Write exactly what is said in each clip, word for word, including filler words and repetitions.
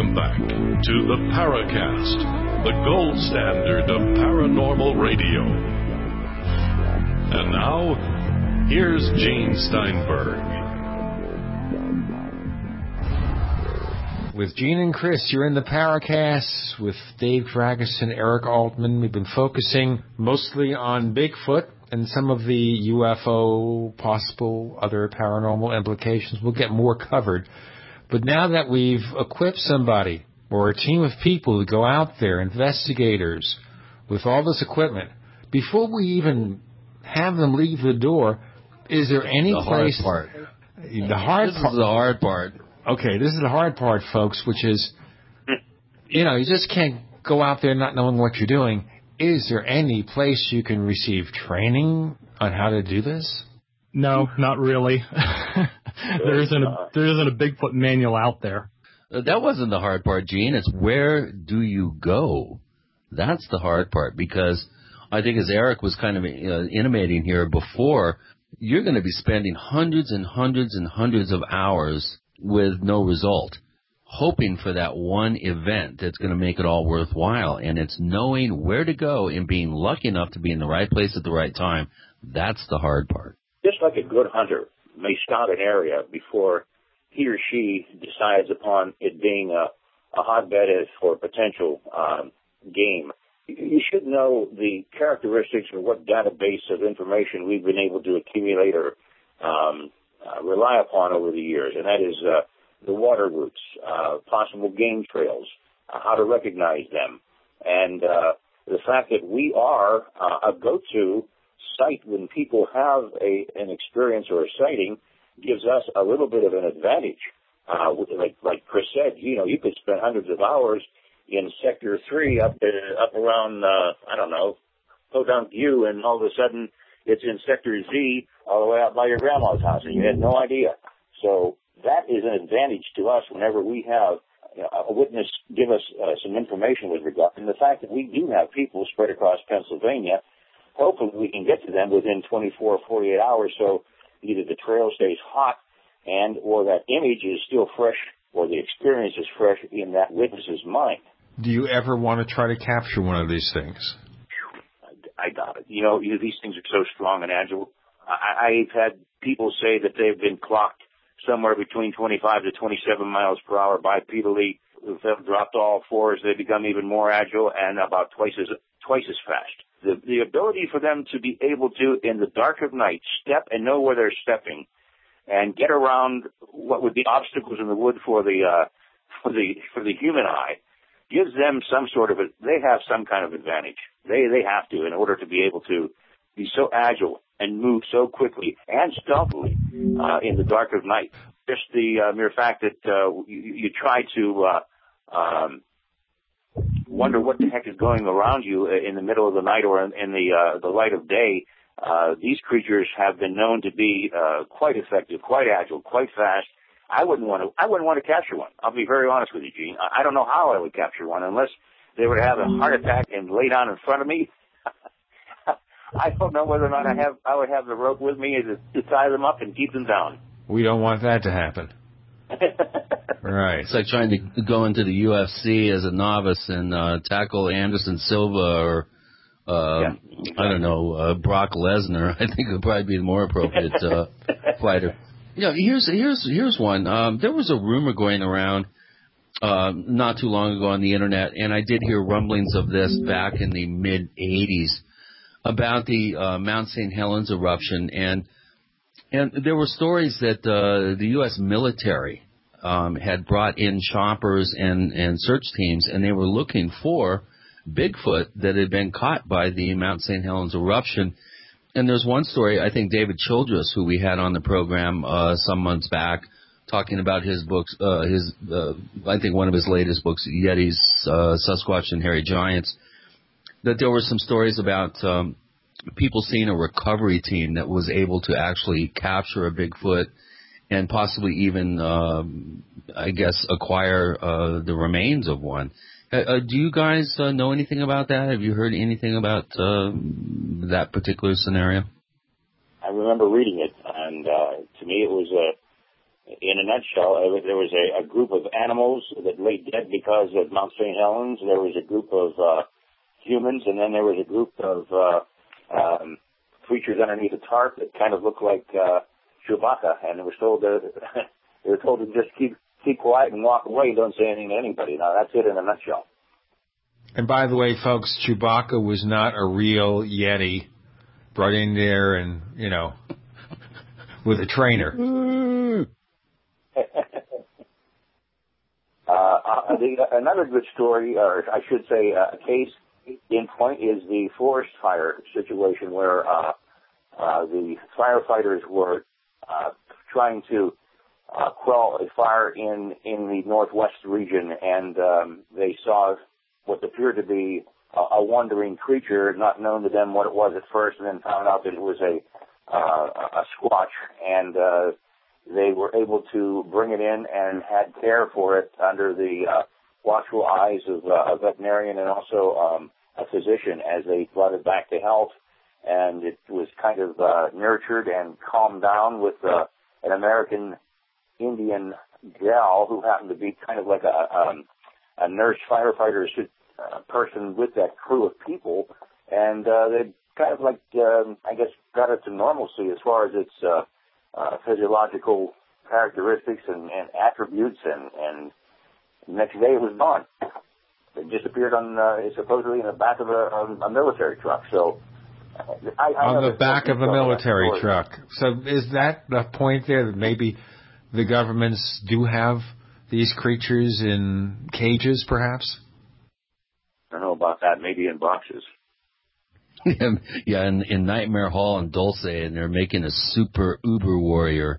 Welcome back to the Paracast, the gold standard of paranormal radio. And now, here's Gene Steinberg. With Gene and Chris, you're in the Paracast with Dave Dragus and Eric Altman. We've been focusing mostly on Bigfoot and some of the U F O, possible other paranormal implications. We'll get more covered. But now that we've equipped somebody or a team of people to go out there, investigators, with all this equipment, before we even have them leave the door, is there any the place... The hard part. The hard this part. is the hard part. Okay, this is the hard part, folks, which is, you know, you just can't go out there not knowing what you're doing. Is there any place you can receive training on how to do this? No, not really. there isn't a, there isn't a Bigfoot manual out there. Uh, that wasn't the hard part, Gene. It's where do you go? That's the hard part, because I think, as Eric was kind of uh, intimating here before, you're going to be spending hundreds and hundreds and hundreds of hours with no result, hoping for that one event that's going to make it all worthwhile. And it's knowing where to go and being lucky enough to be in the right place at the right time. That's the hard part. Just like a good hunter may scout an area before he or she decides upon it being a, a hotbed for potential um, game, you should know the characteristics or what database of information we've been able to accumulate or um, uh, rely upon over the years, and that is uh, the water routes, uh, possible game trails, uh, how to recognize them, and uh, the fact that we are uh, a go-to site when people have a, an experience or a sighting gives us a little bit of an advantage. Uh, like, like Chris said, you know, you could spend hundreds of hours in Sector three up uh, up around, uh, I don't know, Podunk View, and all of a sudden it's in Sector Z all the way out by your grandma's house, and you had no idea. So that is an advantage to us whenever we have you know, a witness give us uh, some information with regard. And the fact that we do have people spread across Pennsylvania, hopefully we can get to them within twenty-four or forty-eight hours, so either the trail stays hot and or that image is still fresh or the experience is fresh in that witness's mind. Do you ever want to try to capture one of these things? I, I doubt it. You know, you, these things are so strong and agile. I, I've had people say that they've been clocked somewhere between twenty-five to twenty-seven miles per hour bipedally. If they've dropped all fours, they become even more agile and about twice as twice as fast. The, the ability for them to be able to, in the dark of night, step and know where they're stepping and get around what would be obstacles in the wood for the uh, for the for the human eye gives them some sort of a, they have some kind of advantage. They they have to in order to be able to be so agile and move so quickly and stealthily uh, in the dark of night. Just the uh, mere fact that uh, you, you try to uh, um, wonder what the heck is going around you in the middle of the night or in, in the uh, the light of day. Uh, these creatures have been known to be uh, quite effective, quite agile, quite fast. I wouldn't want to. I wouldn't want to capture one. I'll be very honest with you, Gene. I, I don't know how I would capture one unless they would have a heart attack and lay down in front of me. I don't know whether or not I have. I would have the rope with me to, to tie them up and keep them down. We don't want that to happen. Right. It's like trying to go into the U F C as a novice and uh, tackle Anderson Silva or, uh, yeah. I don't know, uh, Brock Lesnar. I think would probably be the more appropriate uh, fighter. You know, here's here's here's one. Um, there was a rumor going around uh, not too long ago on the internet, and I did hear rumblings of this back in the mid eighties about the uh, Mount Saint Helens eruption, and and there were stories that uh, the U S military um, had brought in choppers and, and search teams, and they were looking for Bigfoot that had been caught by the Mount Saint Helens eruption. And there's one story, I think David Childress, who we had on the program uh, some months back, talking about his books, uh, his uh, I think one of his latest books, Yetis, uh, Sasquatch and Hairy Giants, that there were some stories about um, people seeing a recovery team that was able to actually capture a Bigfoot and possibly even, um, I guess, acquire uh, the remains of one. Uh, do you guys uh, know anything about that? Have you heard anything about uh, that particular scenario? I remember reading it, and uh, to me it was a in a nutshell, uh, there was a, a group of animals that lay dead because of Mount Saint Helens. There was a group of uh, humans, and then there was a group of uh, um, creatures underneath a tarp that kind of looked like uh, Chewbacca, and they were told to, they were told to just keep keep quiet and walk away. Don't say anything to anybody. Now that's it in a nutshell. And by the way, folks, Chewbacca was not a real Yeti brought in there and, you know, with a trainer. uh, the, another good story, or I should say uh, a case in point, is the forest fire situation where uh, uh, the firefighters were uh, trying to uh, quell a fire in, in the northwest region, and um, they saw what appeared to be a, a wandering creature, not known to them what it was at first, and then found out that it was a uh, a squatch, and uh, they were able to bring it in and had care for it under the uh, watchful eyes of uh, a veterinarian and also um, a physician as they brought it back to health, and it was kind of uh, nurtured and calmed down with uh, an American Indian gal who happened to be kind of like a, um, a nurse firefighter uh, person with that crew of people, and uh, they kind of like, um, I guess, got it to normalcy as far as its uh, uh, physiological characteristics and, and attributes, and, and next day it was gone. It disappeared on, uh, supposedly in the back of a, a military truck. So, I, I on the back of a military truck. So is that the point there that maybe the governments do have these creatures in cages, perhaps? I don't know about that. Maybe in boxes. Yeah, yeah in, in Nightmare Hall in Dulce, and they're making a super uber warrior.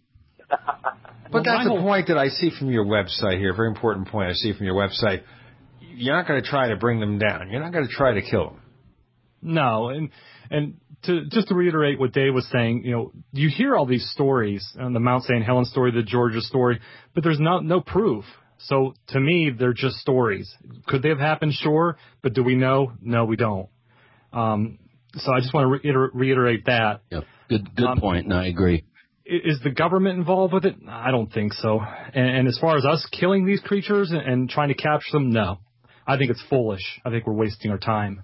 But well, that's a point that I see from your website here, a very important point I see from your website. You're not going to try to bring them down. You're not going to try to kill them. No, and and to just to reiterate what Dave was saying, you know, you hear all these stories, and the Mount Saint Helens story, the Georgia story, but there's no no proof. So to me, they're just stories. Could they have happened? Sure, but do we know? No, we don't. Um, so I just want to reiter- reiterate that. Yeah, good good um, point. No, I agree. Is the government involved with it? I don't think so. And, and as far as us killing these creatures and, and trying to capture them, no. I think it's foolish. I think we're wasting our time.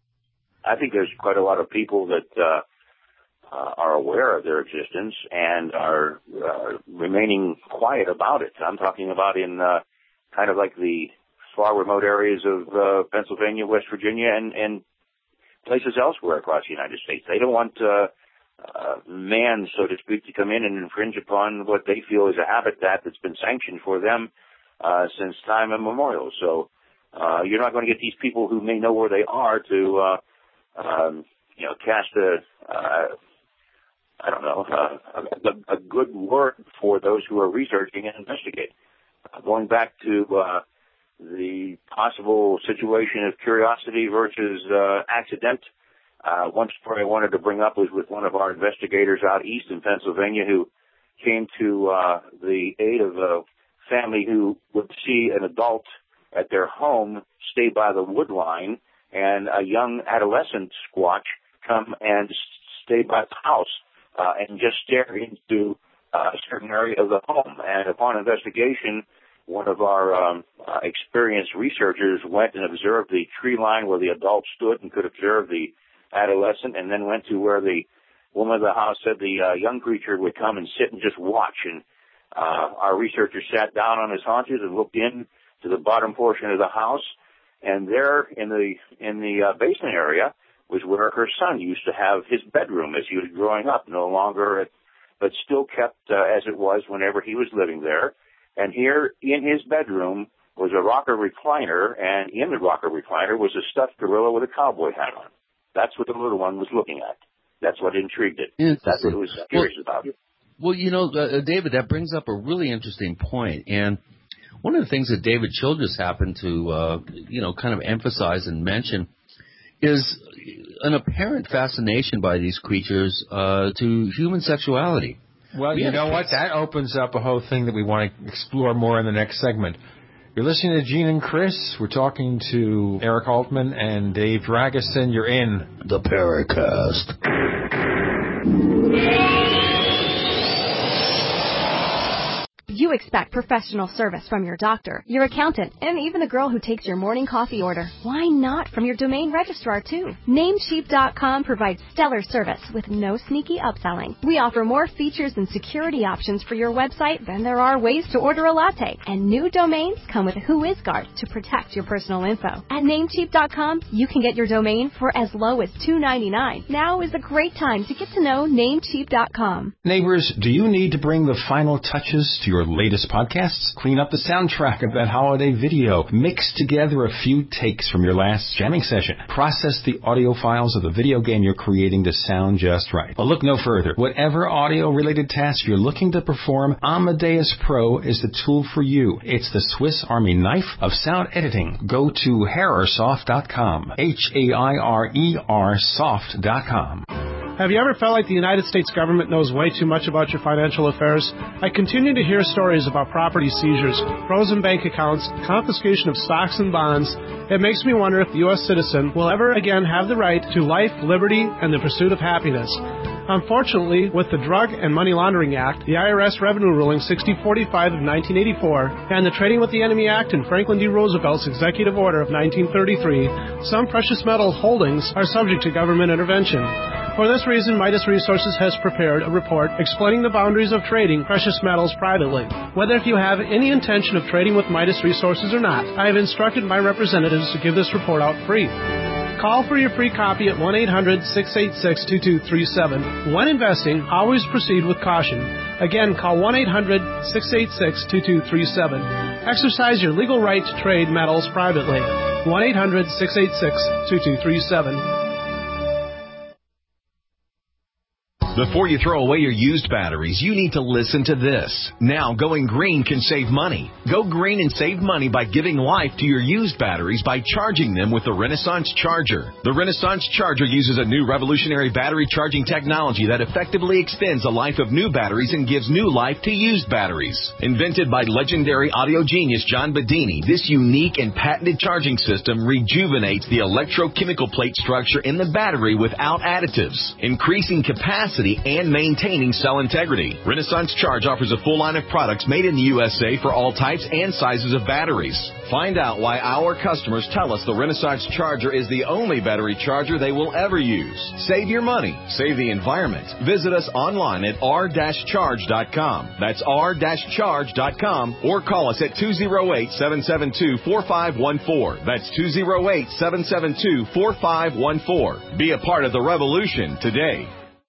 I think there's quite a lot of people that uh, uh, are aware of their existence and are uh, remaining quiet about it. I'm talking about in uh, kind of like the far remote areas of uh, Pennsylvania, West Virginia, and, and places elsewhere across the United States. They don't want uh, uh, man, so to speak, to come in and infringe upon what they feel is a habitat that's been sanctioned for them uh, since time immemorial. So uh, you're not going to get these people who may know where they are to uh, Um, you know, cast a, uh, I don't know, uh, a, a good word for those who are researching and investigating. Uh, going back to uh, the possible situation of curiosity versus uh, accident, uh, one story I wanted to bring up was with one of our investigators out east in Pennsylvania who came to uh, the aid of a family who would see an adult at their home stay by the wood line and a young adolescent squatch come and stay by the house uh, and just stare into uh, a certain area of the home. And upon investigation, one of our um, uh, experienced researchers went and observed the tree line where the adult stood and could observe the adolescent, and then went to where the woman of the house said the uh, young creature would come and sit and just watch. And uh, our researcher sat down on his haunches and looked in to the bottom portion of the house. And there in the in the uh, basement area was where her son used to have his bedroom as he was growing up, no longer, at, but still kept uh, as it was whenever he was living there. And here in his bedroom was a rocker recliner, and in the rocker recliner was a stuffed gorilla with a cowboy hat on. That's what the little one was looking at. That's what intrigued it. That's what it was curious well, about. Well, you know, uh, David, that brings up a really interesting point. And one of the things that David Childress happened to, uh, you know, kind of emphasize and mention is an apparent fascination by these creatures uh, to human sexuality. Well, we you know what? That opens up a whole thing that we want to explore more in the next segment. You're listening to Gene and Chris. We're talking to Eric Altman and Dave Drageson. You're in the Paracast. You expect professional service from your doctor, your accountant, and even the girl who takes your morning coffee order. Why not from your domain registrar, too? Namecheap dot com provides stellar service with no sneaky upselling. We offer more features and security options for your website than there are ways to order a latte. And new domains come with WhoisGuard to protect your personal info. At Namecheap dot com, you can get your domain for as low as two dollars and ninety-nine cents. Now is a great time to get to know Namecheap dot com. Neighbors, do you need to bring the final touches to your latest podcasts? Clean up the soundtrack of that holiday video. Mix together a few takes from your last jamming session. Process the audio files of the video game you're creating to sound just right. Well, look no further. Whatever audio-related task you're looking to perform, Amadeus Pro is the tool for you. It's the Swiss Army knife of sound editing. Go to Hairersoft dot com. H A I R E R soft dot com. Have you ever felt like the United States government knows way too much about your financial affairs? I continue to hear stories about property seizures, frozen bank accounts, confiscation of stocks and bonds. It makes me wonder if the U S citizen will ever again have the right to life, liberty, and the pursuit of happiness. Unfortunately, with the Drug and Money Laundering Act, the I R S Revenue Ruling sixty forty-five of nineteen eighty-four, and the Trading with the Enemy Act and Franklin D. Roosevelt's Executive Order of nineteen thirty-three, some precious metal holdings are subject to government intervention. For this reason, Midas Resources has prepared a report explaining the boundaries of trading precious metals privately. Whether if you have any intention of trading with Midas Resources or not, I have instructed my representatives to give this report out free. Call for your free copy at one eight hundred six eight six two two three seven. When investing, always proceed with caution. Again, call one eight hundred six eight six two two three seven. Exercise your legal right to trade metals privately. one eight hundred six eight six two two three seven. Before you throw away your used batteries, you need to listen to this. Now, going green can save money. Go green and save money by giving life to your used batteries by charging them with the Renaissance Charger. The Renaissance Charger uses a new revolutionary battery charging technology that effectively extends the life of new batteries and gives new life to used batteries. Invented by legendary audio genius John Bedini, this unique and patented charging system rejuvenates the electrochemical plate structure in the battery without additives, increasing capacity and maintaining cell integrity. Renaissance Charge offers a full line of products made in the U S A for all types and sizes of batteries. Find out why our customers tell us the Renaissance Charger is the only battery charger they will ever use. Save your money. Save the environment. Visit us online at r dash charge dot com. That's r dash charge dot com, or call us at two oh eight, seven seven two, four five one four. That's two oh eight, seven seven two, four five one four. Be a part of the revolution today.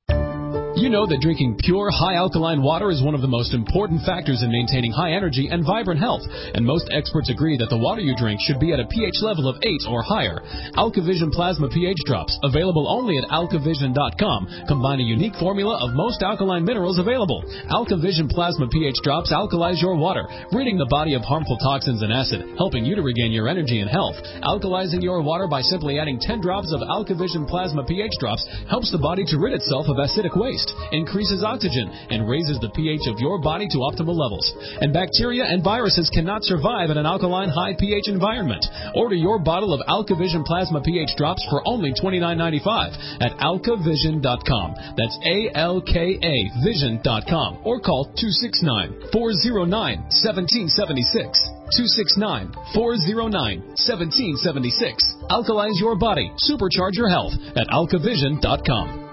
You know that drinking pure, high-alkaline water is one of the most important factors in maintaining high energy and vibrant health, and most experts agree that the water you drink should be at a pH level of eight or higher. AlkaVision Plasma pH Drops, available only at alkavision dot com, combine a unique formula of most alkaline minerals available. AlkaVision Plasma pH Drops alkalize your water, ridding the body of harmful toxins and acid, helping you to regain your energy and health. Alkalizing your water by simply adding ten drops of AlkaVision Plasma pH Drops helps the body to rid itself of acidic waste, increases oxygen, and raises the pH of your body to optimal levels. And bacteria and viruses cannot survive in an alkaline high pH environment. Order your bottle of AlkaVision Plasma pH Drops for only twenty-nine ninety-five at alkavision dot com. That's A L K A vision dot com, or call two six nine, four oh nine, one seven seven six. two six nine, four oh nine, one seven seven six. Alkalize your body. Supercharge your health at alkavision dot com.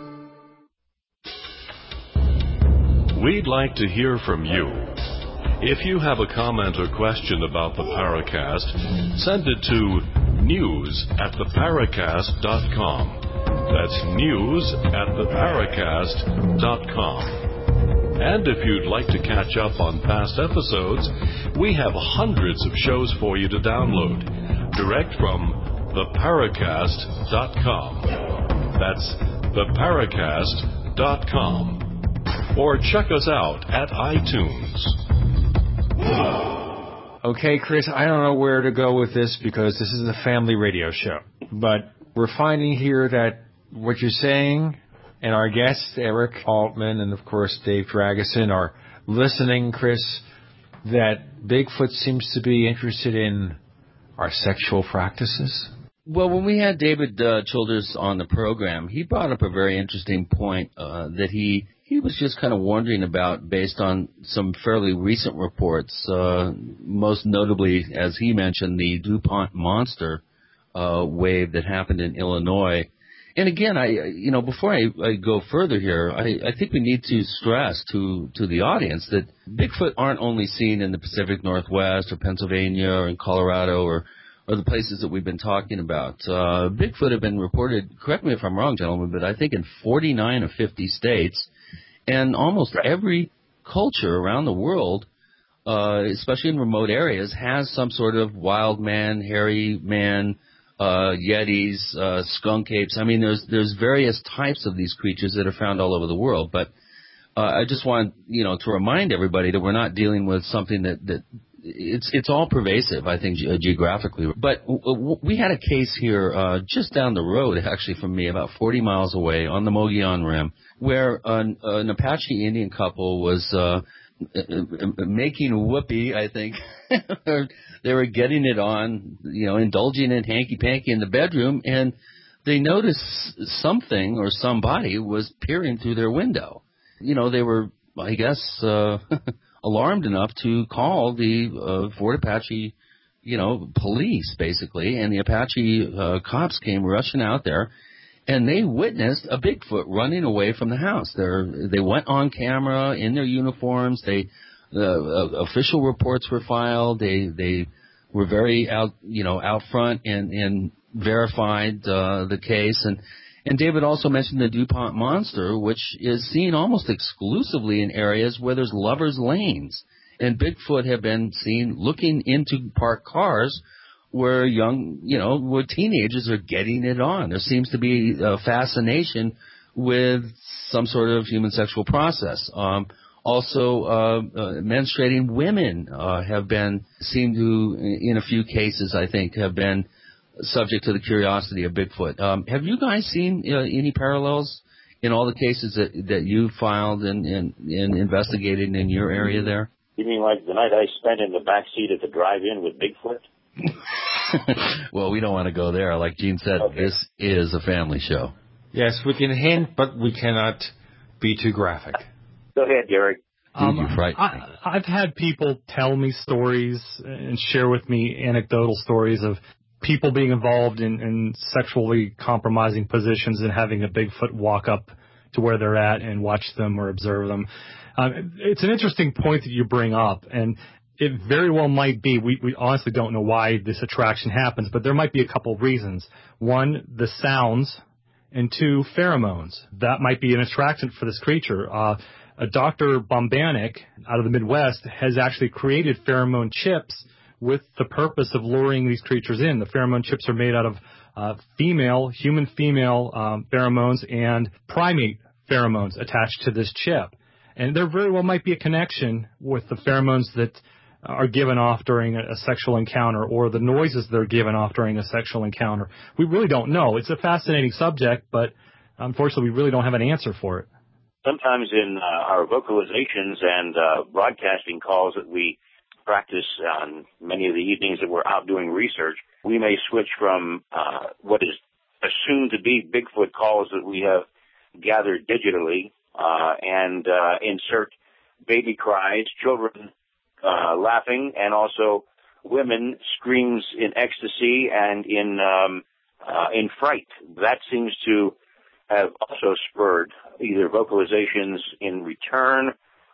We'd like to hear from you. If you have a comment or question about the Paracast, send it to news at the paracast dot com. That's news at the paracast dot com. And if you'd like to catch up on past episodes, we have hundreds of shows for you to download, direct from the paracast dot com. That's the paracast dot com. Or check us out at iTunes. Okay, Chris, I don't know where to go with this because this is a family radio show. But we're finding here that what you're saying, and our guests, Eric Altman and, of course, Dave Drageson, are listening, Chris, that Bigfoot seems to be interested in our sexual practices. Well, when we had David uh, Childers on the program, he brought up a very interesting point uh, that he He was just kind of wondering about, based on some fairly recent reports, uh, most notably, as he mentioned, the DuPont monster uh, wave that happened in Illinois. And again, I, you know, before I, I go further here, I, I think we need to stress to, to the audience that Bigfoot aren't only seen in the Pacific Northwest or Pennsylvania or in Colorado or, or the places that we've been talking about. Uh, Bigfoot have been reported, correct me if I'm wrong, gentlemen, but I think in forty-nine of fifty states, and almost every culture around the world, uh, especially in remote areas, has some sort of wild man, hairy man, Uh, yetis, uh, skunk apes. I mean, there's there's various types of these creatures that are found all over the world. But uh, I just want you know to remind everybody that we're not dealing with something that, that it's it's all pervasive, I think, ge- geographically. But w- w- we had a case here uh, just down the road, actually, from me, about forty miles away on the Mogollon Rim, where an, an Apache Indian couple was uh, making whoopee, I think. They were getting it on, you know, indulging in hanky-panky in the bedroom, and they noticed something or somebody was peering through their window. You know, they were, I guess, uh, alarmed enough to call the uh, Fort Apache, you know, police, basically, and the Apache uh, cops came rushing out there, and they witnessed a Bigfoot running away from the house. They're, they went on camera in their uniforms. They uh, official reports were filed. They they were very out, you know, out front and, and verified uh, the case. And and David also mentioned the DuPont monster, which is seen almost exclusively in areas where there's lovers' lanes. And Bigfoot have been seen looking into parked cars where young, you know, where teenagers are getting it on. There seems to be a fascination with some sort of human sexual process. Um, also, uh, uh, menstruating women uh, have been seen to, in a few cases, I think, have been subject to the curiosity of Bigfoot. Um, have you guys seen uh, any parallels in all the cases that, that you filed and, and, and investigated in your area there? You mean like the night I spent in the back seat at the drive-in with Bigfoot? Well, we don't want to go there. Like Gene said, okay. This is a family show. Yes, we can hint, but we cannot be too graphic. Go ahead, Derek. Um, you frighten me. I, I've had people tell me stories and share with me anecdotal stories of people being involved in, in sexually compromising positions and having a Bigfoot walk up to where they're at and watch them or observe them. Um, it's an interesting point that you bring up, and it very well might be. We, we honestly don't know why this attraction happens, but there might be a couple of reasons. One, the sounds, and two, pheromones. That might be an attractant for this creature. Uh, a Doctor Bombanek out of the Midwest has actually created pheromone chips with the purpose of luring these creatures in. The pheromone chips are made out of uh, female, human female um, pheromones and primate pheromones attached to this chip. And there very well might be a connection with the pheromones that are given off during a, a sexual encounter or the noises that are given off during a sexual encounter. We really don't know. It's a fascinating subject, but unfortunately we really don't have an answer for it. Sometimes in uh, our vocalizations and uh, broadcasting calls that we practice on many of the evenings that we're out doing research, we may switch from uh, what is assumed to be Bigfoot calls that we have gathered digitally uh, and uh, insert baby cries, children uh, laughing, and also women screams in ecstasy and in um, uh, in fright. That seems to have also spurred either vocalizations in return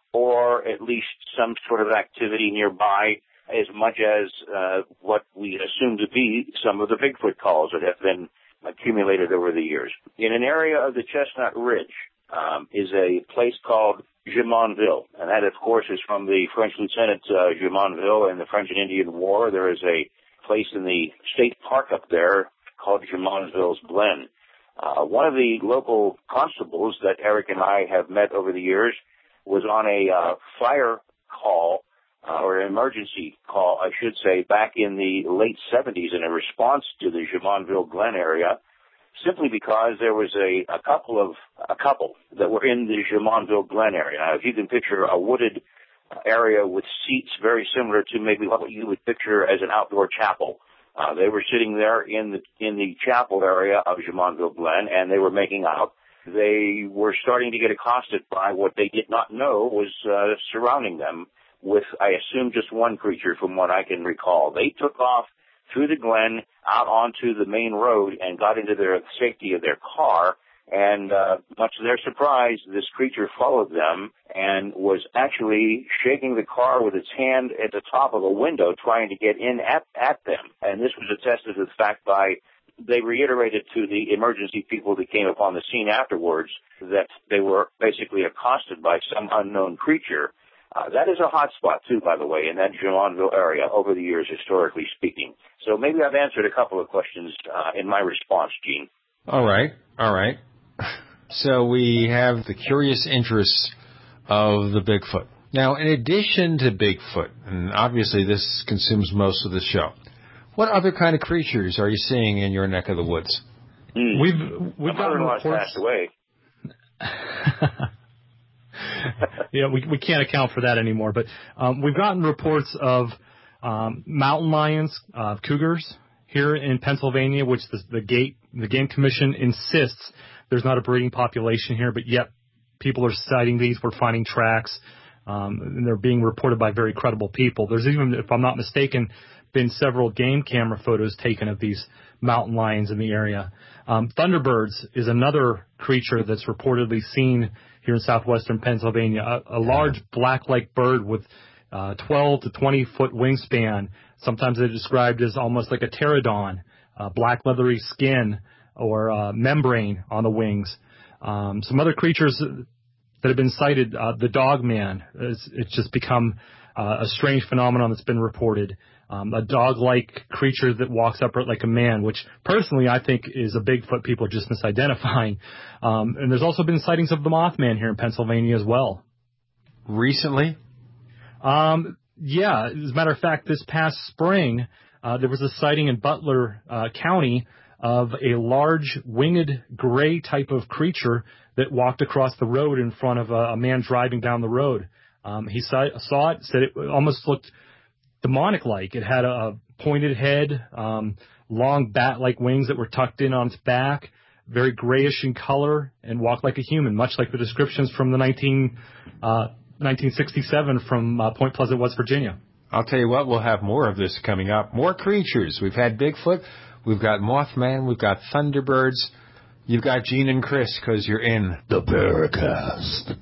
or at least some sort of activity nearby, as much as uh, what we assume to be some of the Bigfoot calls that have been accumulated over the years. In an area of the Chestnut Ridge um, is a place called Jumonville, and that, of course, is from the French Lieutenant uh, Jumonville in the French and Indian War. There is a place in the state park up there called Jumonville's Glen. Uh, one of the local constables that Eric and I have met over the years was on a uh, fire call, uh, or an emergency call, I should say, back in the late seventies in a response to the Jumonville Glen area, simply because there was a, a couple of, a couple that were in the Jumonville Glen area. Now, if you can picture a wooded area with seats very similar to maybe what you would picture as an outdoor chapel, Uh, they were sitting there in the in the chapel area of Jumonville Glen, and they were making out. they were starting to get accosted by what they did not know was uh, surrounding them with, I assume, just one creature from what I can recall. They took off through the glen out onto the main road and got into their the safety of their car. And uh, much to their surprise, this creature followed them and was actually shaking the car with its hand at the top of a window, trying to get in at, at them. And this was attested to the fact by, they reiterated to the emergency people that came upon the scene afterwards that they were basically accosted by some unknown creature. Uh, that is a hot spot, too, by the way, in that Jumonville area over the years, historically speaking. So maybe I've answered a couple of questions uh, in my response, Gene. All right, all right. So we have the curious interests of the Bigfoot. Now, in addition to Bigfoot, and obviously this consumes most of the show, what other kind of creatures are you seeing in your neck of the woods? Mm. We've we've gotten reports. Passed away. Yeah, we we can't account for that anymore. But um, we've gotten reports of um, mountain lions, uh, cougars here in Pennsylvania, which the, the gate the Game Commission insists there's not a breeding population here, but yet people are citing these. We're finding tracks, um, and they're being reported by very credible people. There's even, if I'm not mistaken, been several game camera photos taken of these mountain lions in the area. Um, Thunderbirds is another creature that's reportedly seen here in southwestern Pennsylvania, a, a large black-like bird with uh, twelve to twenty foot wingspan. Sometimes they're described as almost like a pterodon, uh, black leathery skin or uh, membrane on the wings. Um, some other creatures that have been cited, uh, the dog man, it's, it's just become uh, a strange phenomenon that's been reported. Um, a dog-like creature that walks upright like a man, which personally I think is a Bigfoot. People are just misidentifying. Um, and there's also been sightings of the Mothman here in Pennsylvania as well. Recently? Um, yeah. As a matter of fact, this past spring, uh, there was a sighting in Butler uh, County of a large winged gray type of creature that walked across the road in front of a, a man driving down the road. Um, he saw, saw it, said it almost looked demonic-like. It had a pointed head, um, long bat-like wings that were tucked in on its back, very grayish in color, and walked like a human, much like the descriptions from the nineteen, uh, nineteen sixty-seven from uh, Point Pleasant, West Virginia. I'll tell you what, we'll have more of this coming up. More creatures. We've had Bigfoot. We've got Mothman. We've got Thunderbirds. You've got Gene and Chris because you're in the Paracast.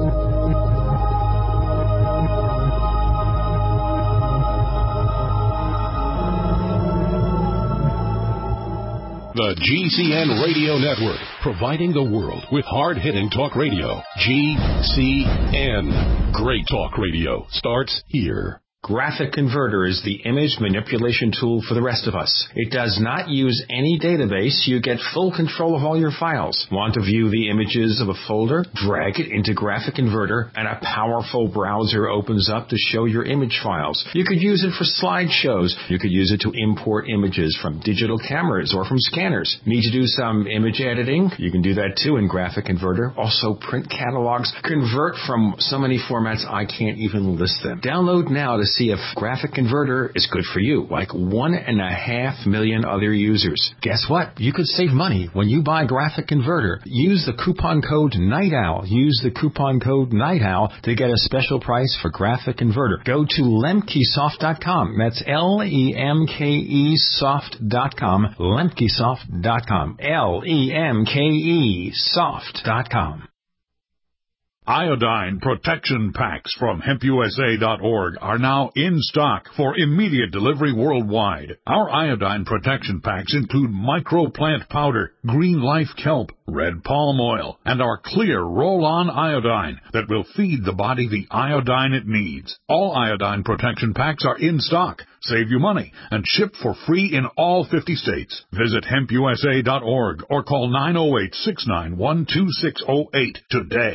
The G C N Radio Network, providing the world with hard-hitting talk radio. G C N. Great talk radio starts here. Graphic Converter is the image manipulation tool for the rest of us. It does not use any database. You get full control of all your files. Want to view the images of a folder? Drag it into Graphic Converter, and a powerful browser opens up to show your image files. You could use it for slideshows. You could use it to import images from digital cameras or from scanners. Need to do some image editing? You can do that too in Graphic Converter. Also print catalogs. Convert from so many formats I can't even list them. Download now to see if Graphic Converter is good for you, like one and a half million other users. Guess what? You could save money when you buy Graphic Converter. Use the coupon code Night Owl. Use the coupon code Night Owl to get a special price for Graphic Converter. Go to lemkesoft dot com. That's L E M K E soft dot com. lemkesoft dot com. L E M K E soft dot com. Iodine protection packs from hemp U S A dot org are now in stock for immediate delivery worldwide. Our iodine protection packs include microplant powder, green life kelp, red palm oil, and our clear roll-on iodine that will feed the body the iodine it needs. All iodine protection packs are in stock. Save you money and ship for free in all fifty states. Visit hemp U S A dot org or call nine oh eight, six nine one, two six oh eight today.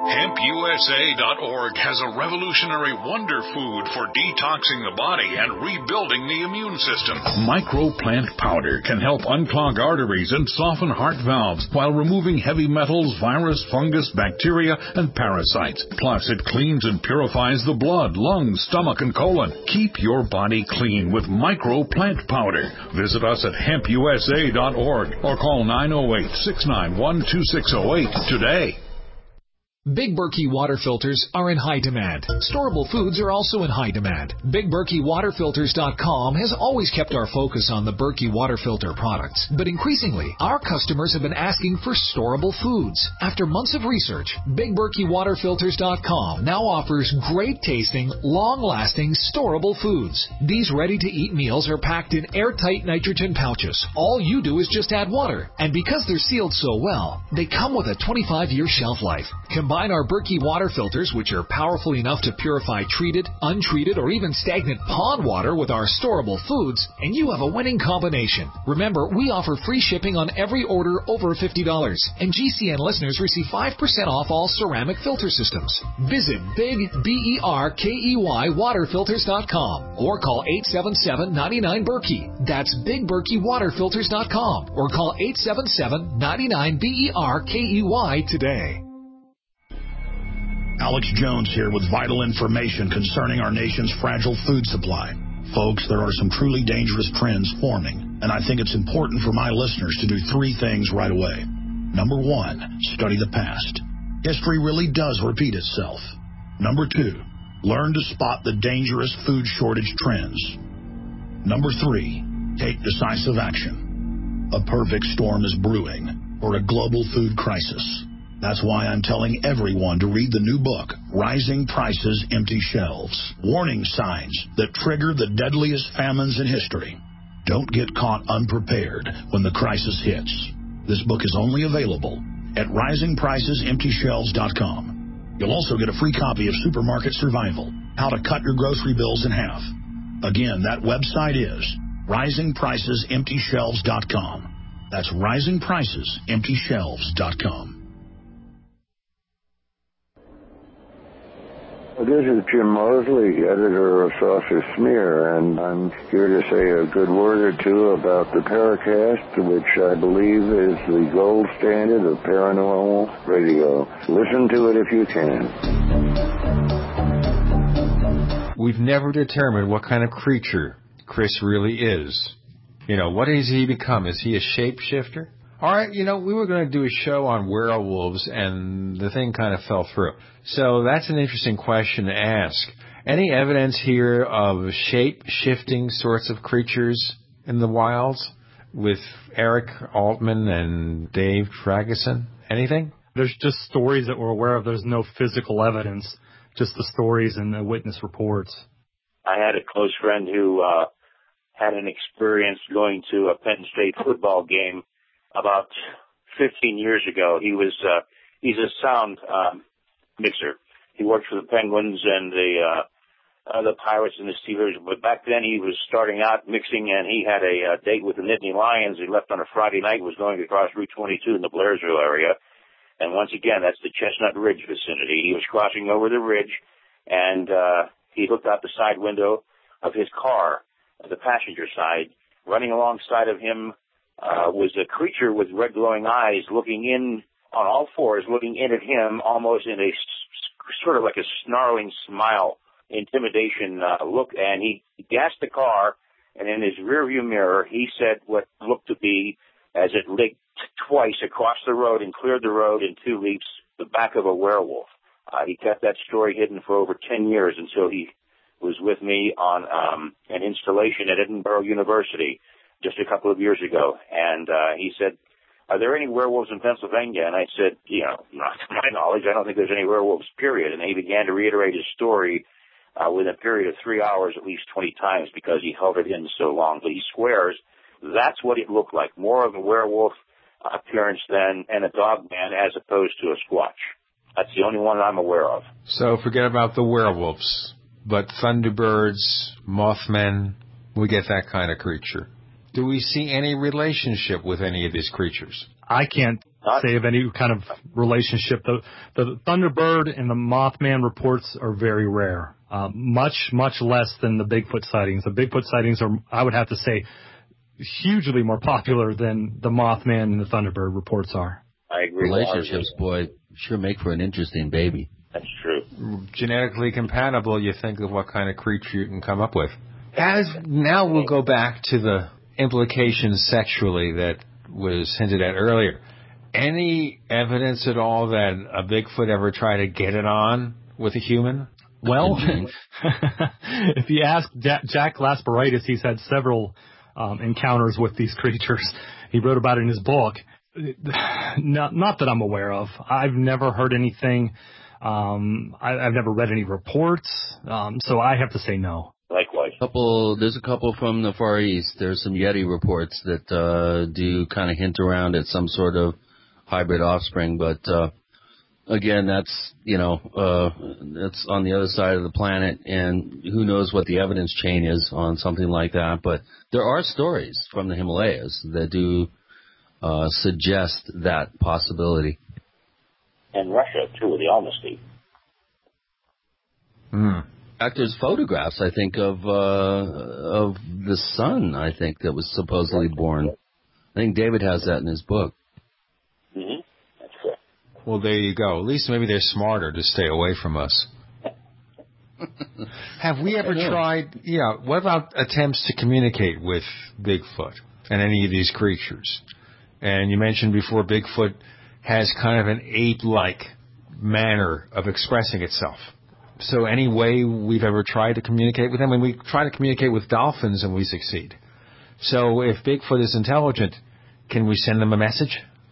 hemp U S A dot org has a revolutionary wonder food for detoxing the body and rebuilding the immune system. Microplant powder can help unclog arteries and soften heart valves while removing heavy metals, virus, fungus, bacteria, and parasites. Plus, it cleans and purifies the blood, lungs, stomach, and colon. Keep your body clean with Microplant powder. Visit us at hemp U S A dot org or call nine oh eight, six nine one, two six oh eight today. Big Berkey water filters are in high demand. Storable foods are also in high demand. Big Berkey Water Filters dot com has always kept our focus on the Berkey water filter products. But increasingly, our customers have been asking for storable foods. After months of research, Big Berkey Water Filters dot com now offers great tasting, long-lasting, storable foods. These ready-to-eat meals are packed in airtight nitrogen pouches. All you do is just add water. And because they're sealed so well, they come with a twenty-five year shelf life. Combine our Berkey water filters, which are powerful enough to purify treated, untreated, or even stagnant pond water with our storable foods, and you have a winning combination. Remember, we offer free shipping on every order over fifty dollars, and G C N listeners receive five percent off all ceramic filter systems. Visit Big B E R K E Y Water Filters dot com or call eight seven seven, nine nine, Berkey. That's Big Berkey Water Filters dot com or call eight seven seven, nine nine, B E R K E Y today. Alex Jones here with vital information concerning our nation's fragile food supply. Folks, there are some truly dangerous trends forming, and I think it's important for my listeners to do three things right away. Number one, study the past. History really does repeat itself. Number two, learn to spot the dangerous food shortage trends. Number three, take decisive action. A perfect storm is brewing for a global food crisis. That's why I'm telling everyone to read the new book, Rising Prices, Empty Shelves. Warning signs that trigger the deadliest famines in history. Don't get caught unprepared when the crisis hits. This book is only available at rising prices empty shelves dot com. You'll also get a free copy of Supermarket Survival, How to Cut Your Grocery Bills in Half. Again, that website is rising prices empty shelves dot com. That's rising prices empty shelves dot com. This is Jim Mosley, editor of Saucer Smear, and I'm here to say a good word or two about the Paracast, which I believe is the gold standard of paranormal radio. Listen to it if you can. We've never determined what kind of creature Chris really is. You know, what has he become? Is he a shapeshifter? All right, you know, we were going to do a show on werewolves, and the thing kind of fell through. So that's an interesting question to ask. Any evidence here of shape-shifting sorts of creatures in the wilds with Eric Altman and Dave Frageson? Anything? There's just stories that we're aware of. There's no physical evidence, just the stories and the witness reports. I had a close friend who uh, had an experience going to a Penn State football game about fifteen years ago. He was, uh, he's a sound, um, mixer. He worked for the Penguins and the, uh, uh, the Pirates and the Steelers, but back then he was starting out mixing, and he had a, uh, date with the Nittany Lions. He left on a Friday night, was going across Route twenty-two in the Blairsville area. And once again, that's the Chestnut Ridge vicinity. He was crossing over the ridge, and, uh, he looked out the side window of his car, the passenger side. Running alongside of him Uh, was a creature with red glowing eyes looking in on all fours, looking in at him almost in a s- sort of like a snarling smile, intimidation uh, look. And he gassed the car, and in his rearview mirror, he said what looked to be, as it leaped twice across the road and cleared the road in two leaps, the back of a werewolf. Uh, he kept that story hidden for over ten years until he was with me on um, an installation at Edinburgh University just a couple of years ago. And uh, he said, "Are there any werewolves in Pennsylvania?" And I said, you know, not to my knowledge, I don't think there's any werewolves, period. And he began to reiterate his story uh, within a period of three hours at least twenty times because he held it in so long. But he swears that's what it looked like, more of a werewolf appearance than and a dog man as opposed to a squatch. That's the only one I'm aware of. So forget about the werewolves, but thunderbirds, mothmen, we get that kind of creature. Do we see any relationship with any of these creatures? I can't say of any kind of relationship. The, the Thunderbird and the Mothman reports are very rare, uh, much, much less than the Bigfoot sightings. The Bigfoot sightings are, I would have to say, hugely more popular than the Mothman and the Thunderbird reports are. I agree. Relationships, boy, sure make for an interesting baby. That's true. Genetically compatible, you think of what kind of creature you can come up with. As now we'll go back to the implications sexually that was hinted at earlier. Any evidence at all that a Bigfoot ever tried to get it on with a human? Well, if you ask Jack Lasparitis, he's had several um, encounters with these creatures. He wrote about it in his book. Not, not that I'm aware of. I've never heard anything. Um, I, I've never read any reports. Um, so I have to say no. Likewise. Couple, there's a couple from the Far East. There's some Yeti reports that uh, do kind of hint around at some sort of hybrid offspring, but uh, again, that's you know uh, that's on the other side of the planet, and who knows what the evidence chain is on something like that. But there are stories from the Himalayas that do uh, suggest that possibility. And Russia too, with the Almasty. Hmm. In fact, there's photographs, I think, of uh, of the son, I think, that was supposedly born. I think David has that in his book. Mm-hmm. That's correct. Well, there you go. At least maybe they're smarter to stay away from us. Have we ever tried, yeah, what about attempts to communicate with Bigfoot and any of these creatures? And you mentioned before Bigfoot has kind of an ape-like manner of expressing itself. So any way we've ever tried to communicate with them? When we try to communicate with dolphins and we succeed. So if Bigfoot is intelligent, can we send them a message?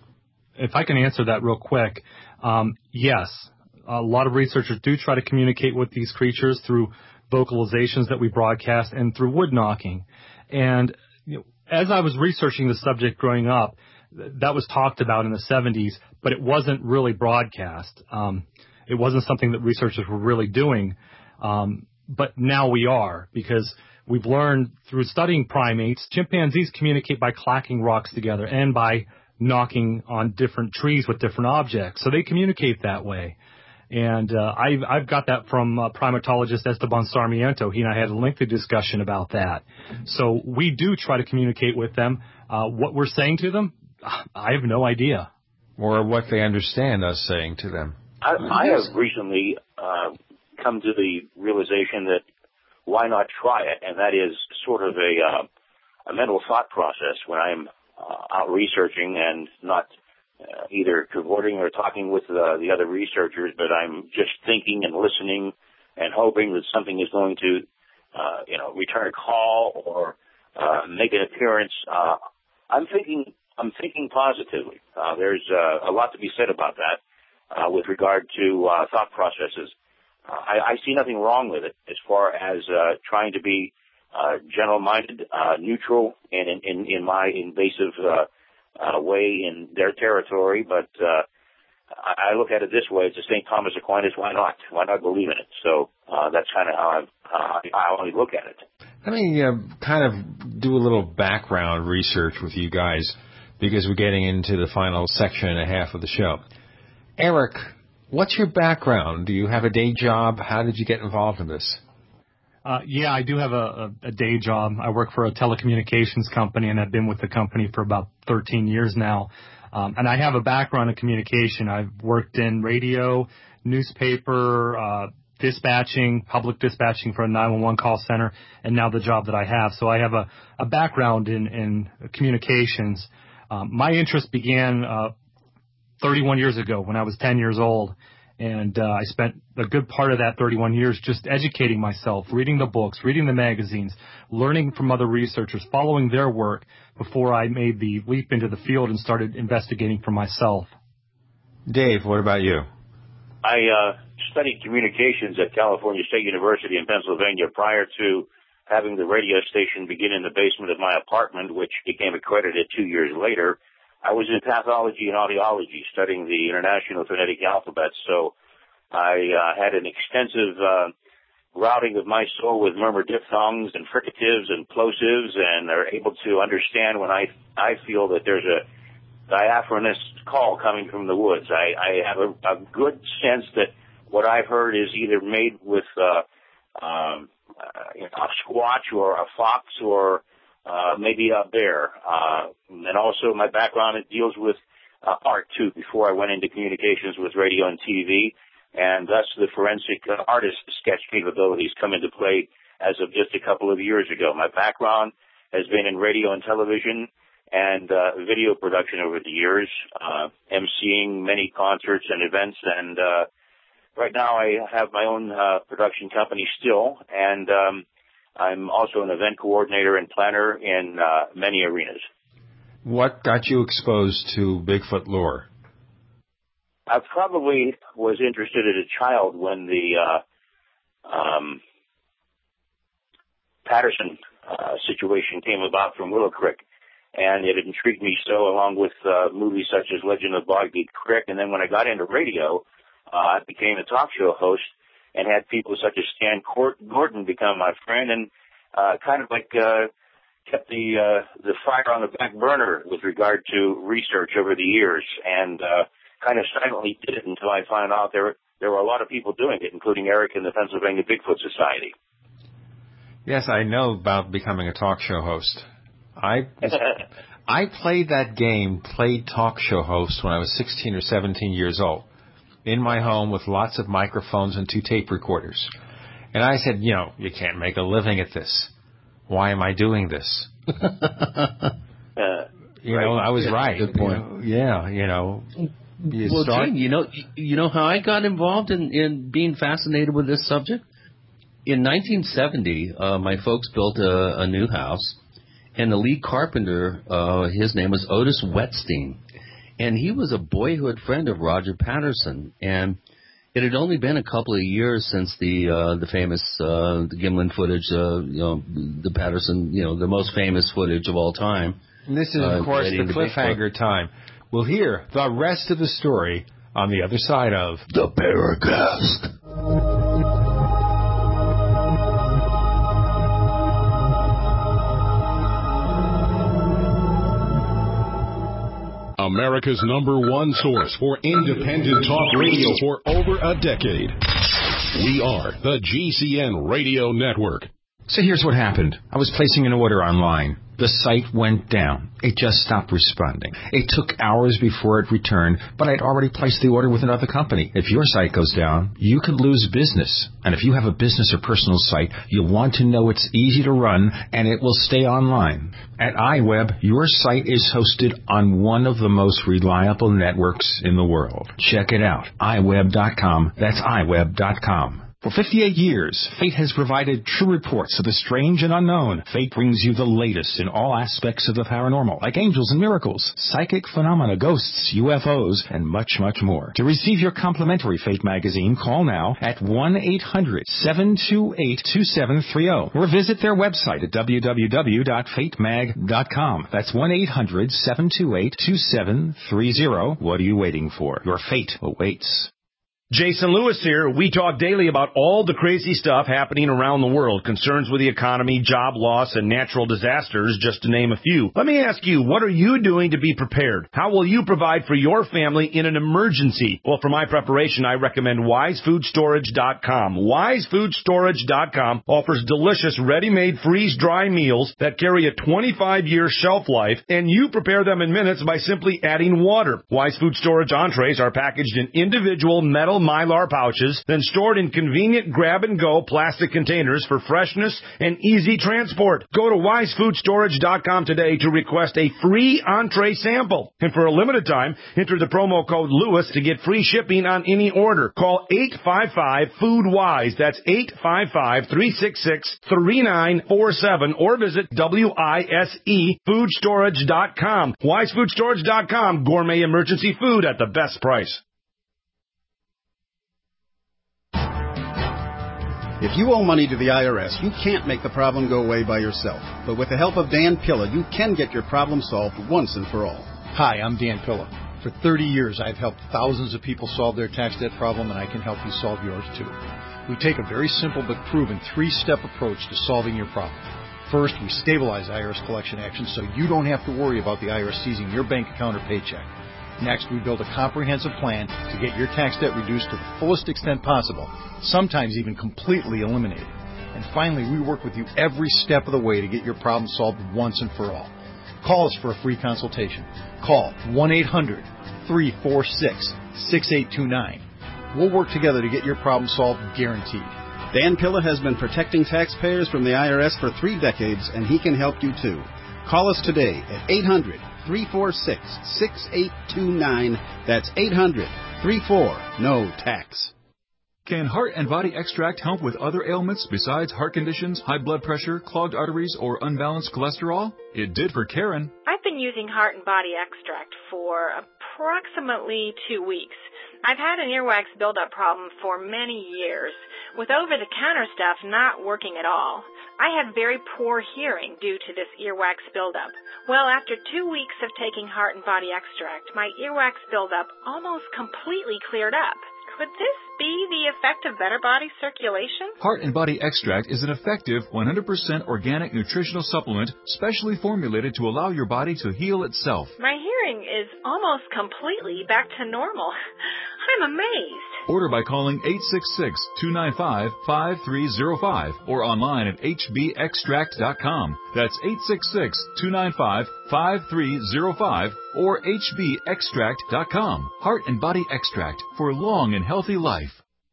If I can answer that real quick, um, yes. A lot of researchers do try to communicate with these creatures through vocalizations that we broadcast and through wood knocking. And you know, as I was researching the subject growing up, that was talked about in the seventies, but it wasn't really broadcast. Um, It wasn't something that researchers were really doing, um, but now we are, because we've learned through studying primates, chimpanzees communicate by clacking rocks together and by knocking on different trees with different objects. So they communicate that way. And uh, I've, I've got that from uh, primatologist Esteban Sarmiento. He and I had a lengthy discussion about that. So we do try to communicate with them. Uh, what we're saying to them, I have no idea. Or what they understand us saying to them. I, I have recently uh, come to the realization that why not try it, and that is sort of a, uh, a mental thought process when I'm uh, out researching and not uh, either cavorting or talking with uh, the other researchers, but I'm just thinking and listening and hoping that something is going to, uh, you know, return a call or uh, make an appearance. Uh, I'm thinking, I'm thinking positively. Uh, there's uh, a lot to be said about that. Uh, with regard to uh, thought processes. Uh, I, I see nothing wrong with it as far as uh, trying to be uh, general-minded, uh, neutral, and in, in, in my invasive uh, uh, way in their territory. But uh, I, I look at it this way. It's a Saint Thomas Aquinas. Why not? Why not believe in it? So uh, that's kind of how, uh, how I look at it. Let me uh, kind of do a little background research with you guys, because we're getting into the final section and a half of the show. Eric, what's your background? Do you have a day job? How did you get involved in this? Uh, yeah, I do have a, a, a day job. I work for a telecommunications company, and I've been with the company for about thirteen years now. Um, and I have a background in communication. I've worked in radio, newspaper, uh, dispatching, public dispatching for a nine one one call center, and now the job that I have. So I have a, a background in, in communications. Um, my interest began uh, thirty-one years ago when I was ten years old. And uh, I spent a good part of that thirty-one years just educating myself, reading the books, reading the magazines, learning from other researchers, following their work before I made the leap into the field and started investigating for myself. Dave, what about you? I uh, studied communications at California State University in Pennsylvania prior to having the radio station begin in the basement of my apartment, which became accredited two years later. I was in pathology and audiology, studying the International Phonetic Alphabet, so I uh, had an extensive uh, routing of my soul with murmur diphthongs and fricatives and plosives, and are able to understand when I I feel that there's a diaphanous call coming from the woods. I, I have a, a good sense that what I've heard is either made with uh, um, uh, you know, a squatch or a fox or uh, maybe a bear. Uh, and also my background, it deals with uh, art, too, before I went into communications with radio and T V. And thus the forensic uh, artist sketch capabilities come into play as of just a couple of years ago. My background has been in radio and television and uh, video production over the years, uh, emceeing many concerts and events. And uh, right now I have my own uh, production company still, and um, I'm also an event coordinator and planner in uh, many arenas. What got you exposed to Bigfoot lore? I probably was interested as a child when the uh, um, Patterson uh, situation came about from Willow Creek, and it intrigued me so, along with uh, movies such as Legend of Boggy Creek. And then when I got into radio, uh, I became a talk show host and had people such as Stan Gordon become my friend, and uh, kind of like uh, kept the uh, the fire on the back burner with regard to research over the years, and uh, kind of silently did it until I found out there there were a lot of people doing it, including Eric and the Pennsylvania Bigfoot Society. Yes, I know about becoming a talk show host. I I played that game, played talk show host when I was sixteen or seventeen years old, in my home with lots of microphones and two tape recorders. And I said, you know, you can't make a living at this. Why am I doing this? uh, you know, I was yeah, right. Good point. You know, yeah, you know. You well, start- Gene, you know, you know how I got involved in, in being fascinated with this subject? In nineteen seventy, uh, my folks built a, a new house, and the lead carpenter, uh, his name was Otis Wetstein, and he was a boyhood friend of Roger Patterson, and it had only been a couple of years since the uh, the famous uh, the Gimlin footage, uh, you know, the Patterson, you know, the most famous footage of all time. And this is, of uh, course, the cliffhanger time. We'll hear the rest of the story on the other side of the Paracast. America's number one source for independent talk radio for over a decade. We are the G C N Radio Network. So here's what happened. I was placing an order online. The site went down. It just stopped responding. It took hours before it returned, but I'd already placed the order with another company. If your site goes down, you could lose business. And if you have a business or personal site, you'll want to know it's easy to run and it will stay online. At iWeb, your site is hosted on one of the most reliable networks in the world. Check it out. i web dot com. That's i web dot com. For fifty-eight years, Fate has provided true reports of the strange and unknown. Fate brings you the latest in all aspects of the paranormal, like angels and miracles, psychic phenomena, ghosts, U F Os, and much, much more. To receive your complimentary Fate magazine, call now at one eight hundred seven two eight two seven three zero or visit their website at w w w dot fate mag dot com. That's one eight hundred seven two eight two seven three zero. What are you waiting for? Your fate awaits. Jason Lewis here. We talk daily about all the crazy stuff happening around the world, concerns with the economy, job loss, and natural disasters, just to name a few. Let me ask you, what are you doing to be prepared? How will you provide for your family in an emergency? Well, for my preparation, I recommend wise food storage dot com. wise food storage dot com offers delicious ready-made freeze-dry meals that carry a twenty-five year shelf life, and you prepare them in minutes by simply adding water. Wise Food Storage entrees are packaged in individual metal Mylar pouches, then stored in convenient grab-and-go plastic containers for freshness and easy transport. Go to wise food storage dot com today to request a free entree sample. And for a limited time, enter the promo code Lewis to get free shipping on any order. Call eight five five, food wise. That's eight five five, three six six, three nine four seven or visit wise food storage dot com. wise food storage dot com. Gourmet emergency food at the best price. If you owe money to the I R S, you can't make the problem go away by yourself. But with the help of Dan Pilla, you can get your problem solved once and for all. Hi, I'm Dan Pilla. For thirty years, I've helped thousands of people solve their tax debt problem, and I can help you solve yours too. We take a very simple but proven three-step approach to solving your problem. First, we stabilize I R S collection actions so you don't have to worry about the I R S seizing your bank account or paycheck. Next, we build a comprehensive plan to get your tax debt reduced to the fullest extent possible, sometimes even completely eliminated. And finally, we work with you every step of the way to get your problem solved once and for all. Call us for a free consultation. Call one eight hundred, three four six, six eight two nine. We'll work together to get your problem solved, guaranteed. Dan Pilla has been protecting taxpayers from the I R S for three decades, and he can help you too. Call us today at eight hundred, three four six, six eight two nine. That's eight hundred, three four, N O tax. Can Heart and Body Extract help with other ailments besides heart conditions, high blood pressure, clogged arteries, or unbalanced cholesterol? It did for Karen. I've been using Heart and Body Extract for approximately two weeks. I've had an earwax buildup problem for many years, with over-the-counter stuff not working at all. I had very poor hearing due to this earwax buildup. Well, after two weeks of taking Heart and Body Extract, my earwax buildup almost completely cleared up. Could this be the effect of better body circulation? Heart and Body Extract is an effective one hundred percent organic nutritional supplement specially formulated to allow your body to heal itself. My hearing is almost completely back to normal. I'm amazed. Order by calling eight six six, two nine five, five three zero five or online at h b extract dot com. That's eight six six, two nine five, five three zero five or h b extract dot com. Heart and Body Extract for long and healthy life.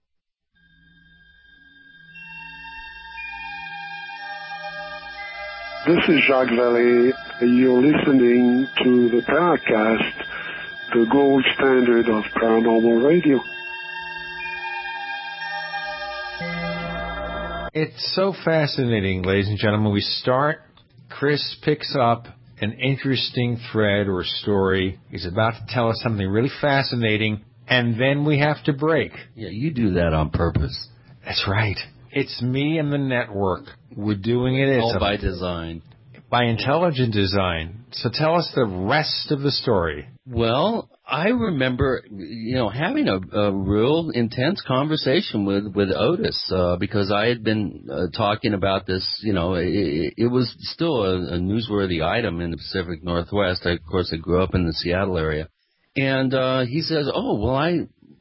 This is Jacques Vallée. You're listening to the Paracast, the gold standard of paranormal radio. It's so fascinating, ladies and gentlemen. We start, Chris picks up an interesting thread or story. He's about to tell us something really fascinating, and then we have to break. Yeah, you do that on purpose. That's right. It's me and the network. We're doing it. It's all a, by design. By intelligent design. So tell us the rest of the story. Well, I remember, you know, having a, a real intense conversation with, with Otis, uh, because I had been uh, talking about this, you know, it, it was still a, a newsworthy item in the Pacific Northwest. I, of course, I grew up in the Seattle area. And uh, he says, oh, well, I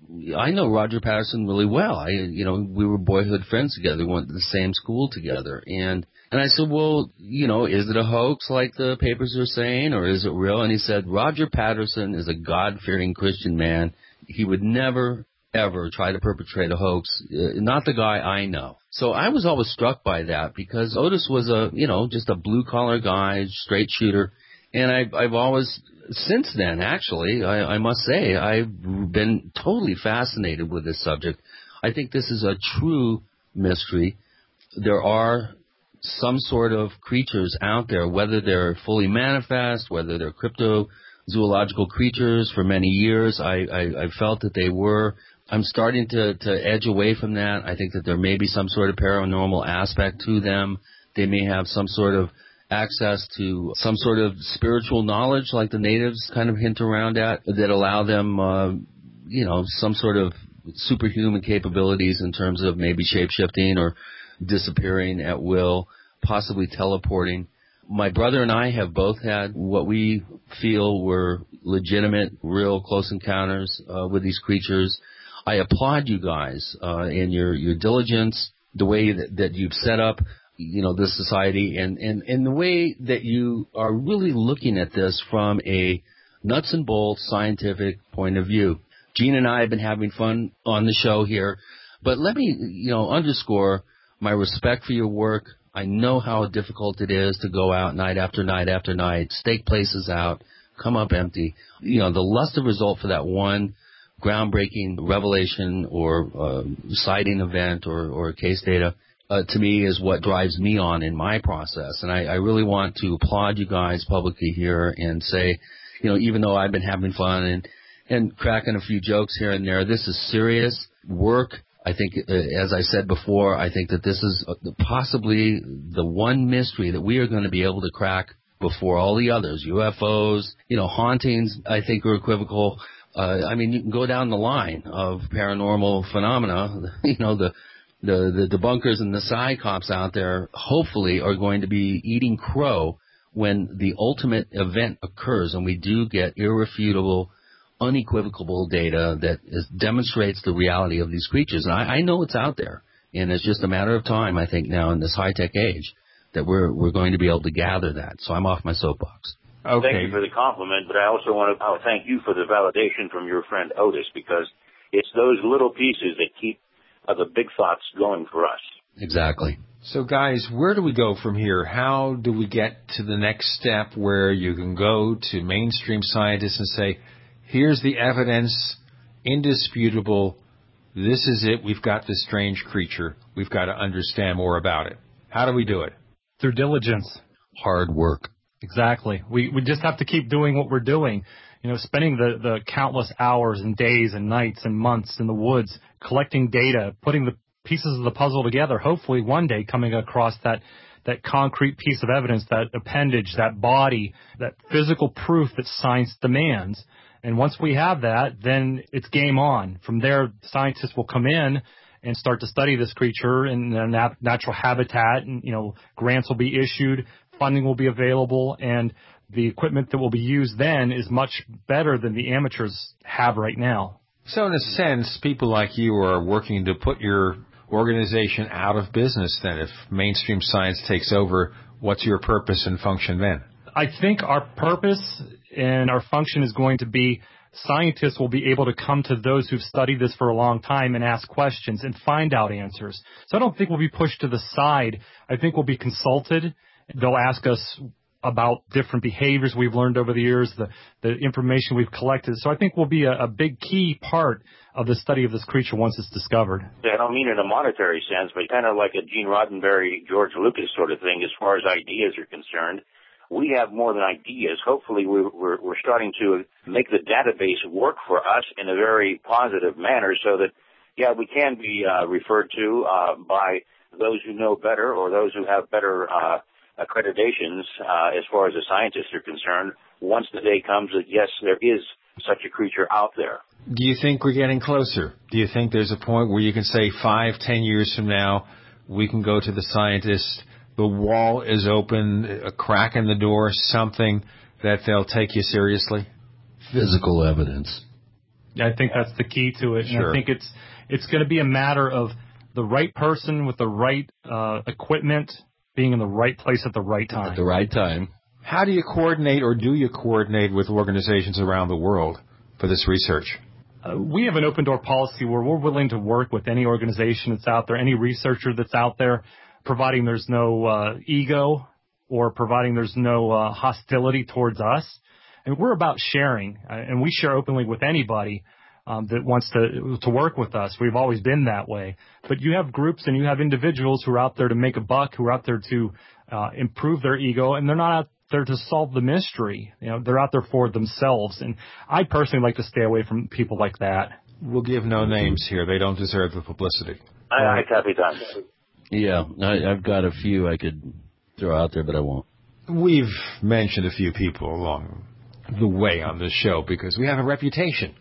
I know Roger Patterson really well. I, you know, we were boyhood friends together. We went to the same school together. And And I said, well, you know, is it a hoax like the papers are saying, or is it real? And he said, Roger Patterson is a God-fearing Christian man. He would never, ever try to perpetrate a hoax. Uh, not the guy I know. So I was always struck by that because Otis was a, you know, just a blue-collar guy, straight shooter. And I've, I've always, since then, actually, I, I must say, I've been totally fascinated with this subject. I think this is a true mystery. There are some sort of creatures out there, whether they're fully manifest, whether they're cryptozoological creatures. For many years, I, I, I felt that they were. I'm starting to, to edge away from that. I think that there may be some sort of paranormal aspect to them. They may have some sort of access to some sort of spiritual knowledge, like the natives kind of hint around at, that allow them, uh, you know, some sort of superhuman capabilities in terms of maybe shape-shifting or disappearing at will, possibly teleporting. My brother and I have both had what we feel were legitimate, real close encounters uh, with these creatures. I applaud you guys uh, in your, your diligence, the way that, that you've set up, you know, this society, and, and, and the way that you are really looking at this from a nuts and bolts scientific point of view. Gene and I have been having fun on the show here, but let me, you know, underscore my respect for your work. I know how difficult it is to go out night after night after night, stake places out, come up empty. You know, the luster result for that one groundbreaking revelation or uh, sighting event or, or case data, uh, to me, is what drives me on in my process. And I, I really want to applaud you guys publicly here and say, you know, even though I've been having fun and, and cracking a few jokes here and there, this is serious work. I think, uh, as I said before, I think that this is possibly the one mystery that we are going to be able to crack before all the others. U F Os, you know, hauntings, I think, are equivocal. Uh, I mean, you can go down the line of paranormal phenomena. You know, the the, the debunkers and the psychops out there hopefully are going to be eating crow when the ultimate event occurs and we do get irrefutable, unequivocal data that is, demonstrates the reality of these creatures. And I, I know it's out there, and it's just a matter of time, I think, now in this high-tech age that we're we're going to be able to gather that. So I'm off my soapbox. Okay. Thank you for the compliment, but I also want to I want to thank you for the validation from your friend Otis, because it's those little pieces that keep uh, the big thoughts going for us. Exactly. So, guys, where do we go from here? How do we get to the next step where you can go to mainstream scientists and say, here's the evidence, indisputable, this is it, we've got this strange creature, we've got to understand more about it. How do we do it? Through diligence. Hard work. Exactly. We we just have to keep doing what we're doing. You know, spending the, the countless hours and days and nights and months in the woods, collecting data, putting the pieces of the puzzle together, hopefully one day coming across that, that concrete piece of evidence, that appendage, that body, that physical proof that science demands. And once we have that, then it's game on. From there, scientists will come in and start to study this creature in their nat- natural habitat, and, you know, grants will be issued, funding will be available, and the equipment that will be used then is much better than the amateurs have right now. So in a sense, people like you are working to put your organization out of business then. If mainstream science takes over, what's your purpose and function then? I think our purpose and our function is going to be scientists will be able to come to those who've studied this for a long time and ask questions and find out answers. So I don't think we'll be pushed to the side. I think we'll be consulted. They'll ask us about different behaviors we've learned over the years, the, the information we've collected. So I think we'll be a, a big key part of the study of this creature once it's discovered. I don't mean in a monetary sense, but kind of like a Gene Roddenberry, George Lucas sort of thing as far as ideas are concerned. We have more than ideas. Hopefully we're, we're, we're starting to make the database work for us in a very positive manner so that, yeah, we can be uh, referred to uh, by those who know better or those who have better uh, accreditations uh, as far as the scientists are concerned once the day comes that, yes, there is such a creature out there. Do you think we're getting closer? Do you think there's a point where you can say five, ten years from now, we can go to the scientists, the wall is open, a crack in the door, something that they'll take you seriously? Physical evidence. I think that's the key to it. Sure. And I think it's it's going to be a matter of the right person with the right uh, equipment being in the right place at the right time. At the right time. How do you coordinate, or do you coordinate with organizations around the world for this research? Uh, we have an open door policy where we're willing to work with any organization that's out there, any researcher that's out there, providing there's no uh, ego or providing there's no uh, hostility towards us. And we're about sharing, uh, and we share openly with anybody um, that wants to to work with us. We've always been that way. But you have groups and you have individuals who are out there to make a buck, who are out there to uh, improve their ego, and they're not out there to solve the mystery. You know, they're out there for themselves. And I personally like to stay away from people like that. We'll give no names here. They don't deserve the publicity. I, I copy that. Yeah, I, I've got a few I could throw out there, but I won't. We've mentioned a few people along the way on this show because we have a reputation.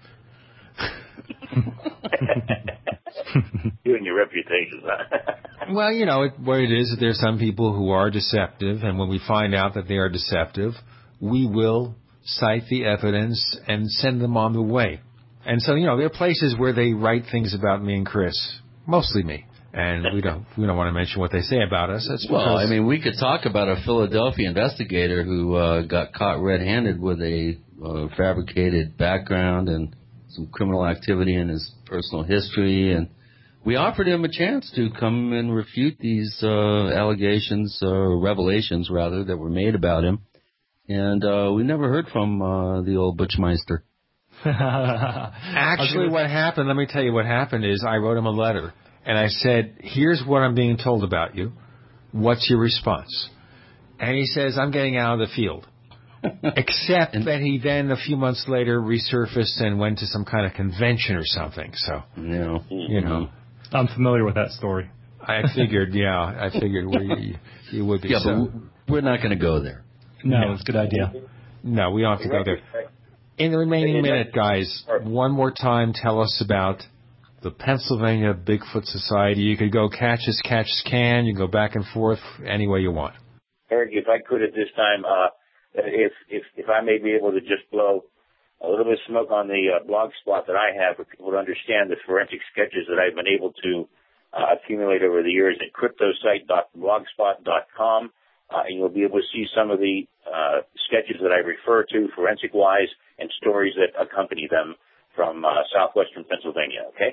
You and your reputation. Well, you know, it, what it is, there's some people who are deceptive, and when we find out that they are deceptive, we will cite the evidence and send them on the way. And so, you know, there are places where they write things about me and Chris, mostly me. And we don't we don't want to mention what they say about us. That's well, I mean, we could talk about a Philadelphia investigator who uh, got caught red-handed with a uh, fabricated background and some criminal activity in his personal history. And we offered him a chance to come and refute these uh, allegations, or uh, revelations, rather, that were made about him. And uh, we never heard from uh, the old Butchmeister. Actually, what happened, let me tell you what happened is I wrote him a letter. And I said, here's what I'm being told about you. What's your response? And he says, I'm getting out of the field. Except that he then, a few months later, resurfaced and went to some kind of convention or something. So, yeah. you know. I'm familiar with that story. I figured, yeah, I figured we, you would be. Yeah, so. but we're not going to go there. No, no, it's a good idea. No, we don't have to go there. In the remaining minute, guys, one more time, tell us about the Pennsylvania Bigfoot Society. You could go catch as catch as can. You can go back and forth any way you want. Eric, if I could at this time, uh, if, if, if I may be able to just blow a little bit of smoke on the uh, blog spot that I have for people to understand the forensic sketches that I've been able to uh, accumulate over the years at cryptosite dot blogspot dot com. Uh, and you'll be able to see some of the uh, sketches that I refer to forensic-wise and stories that accompany them from uh, southwestern Pennsylvania, okay?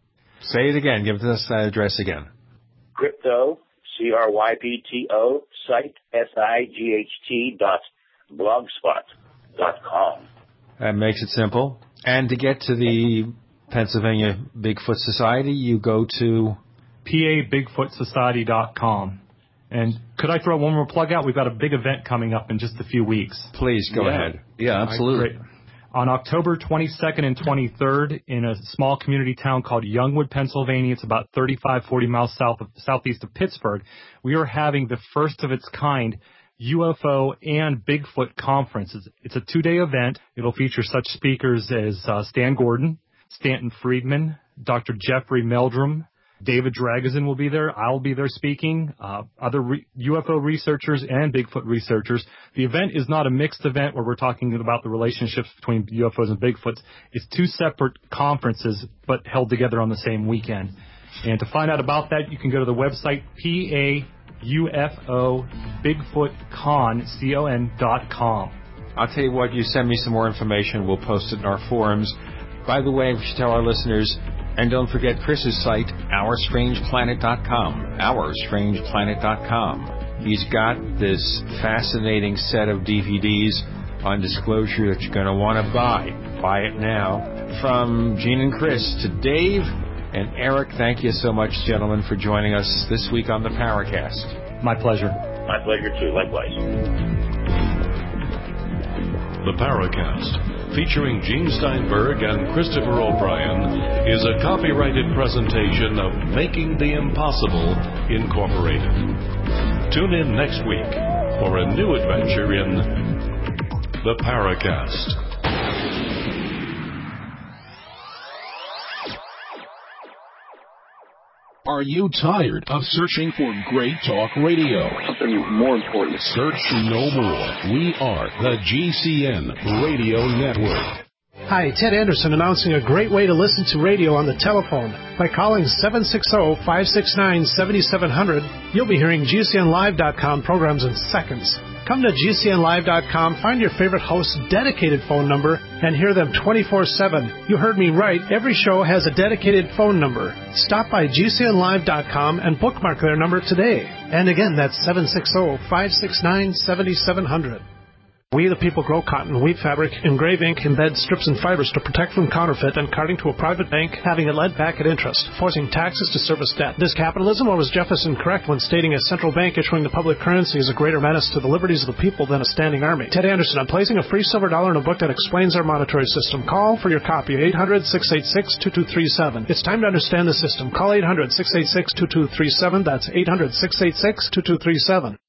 Say it again. Give us that address again. Crypto, C R Y P T O, site, S I G H T dot blogspot dot com. That makes it simple. And to get to the Pennsylvania Bigfoot Society, you go to P A bigfoot society dot com. And could I throw one more plug out? We've got a big event coming up in just a few weeks. Please, go yeah. ahead. Yeah, absolutely. Right. On October twenty-second and twenty-third in a small community town called Youngwood, Pennsylvania. It's about thirty-five, forty miles south of, southeast of Pittsburgh. We are having the first of its kind U F O and Bigfoot conference. It's, it's a two-day event. It'll feature such speakers as uh, Stan Gordon, Stanton Friedman, Doctor Jeffrey Meldrum, David Dragozin will be there. I'll be there speaking. Uh, other re- U F O researchers and Bigfoot researchers. The event is not a mixed event where we're talking about the relationships between U F Os and Bigfoots. It's two separate conferences, but held together on the same weekend. And to find out about that, you can go to the website P A U F O Bigfoot Con, C O N dot com. I'll tell you what, you send me some more information. We'll post it in our forums. By the way, we should tell our listeners, and don't forget Chris's site, our strange planet dot com, our strange planet dot com. He's got this fascinating set of D V Ds on disclosure that you're going to want to buy. Buy it now. From Gene and Chris to Dave and Eric, thank you so much, gentlemen, for joining us this week on the Paracast. My pleasure. My pleasure, too. Likewise. The Paracast, featuring Gene Steinberg and Christopher O'Brien, is a copyrighted presentation of Making the Impossible, Incorporated. Tune in next week for a new adventure in The Paracast. Are you tired of searching for great talk radio? Something more important. Search no more. We are the G C N Radio Network. Hi, Ted Anderson announcing a great way to listen to radio on the telephone. By calling seven six zero, five six nine, seven seven zero zero, you'll be hearing G C N live dot com programs in seconds. Come to G C N live dot com, find your favorite host's dedicated phone number, and hear them twenty-four seven. You heard me right. Every show has a dedicated phone number. Stop by G C N live dot com and bookmark their number today. And again, that's seven six zero, five six nine, seven seven zero zero. We the people grow cotton, weave fabric, engrave ink, embed strips and fibers to protect from counterfeit and carting to a private bank, having it led back at interest, forcing taxes to service debt. This capitalism, or was Jefferson correct when stating a central bank issuing the public currency is a greater menace to the liberties of the people than a standing army? Ted Anderson, I'm placing a free silver dollar in a book that explains our monetary system. Call for your copy, eight hundred, six eight six, two two three seven. It's time to understand the system. Call eight hundred, six eight six, two two three seven. That's eight hundred, six eight six, two two three seven.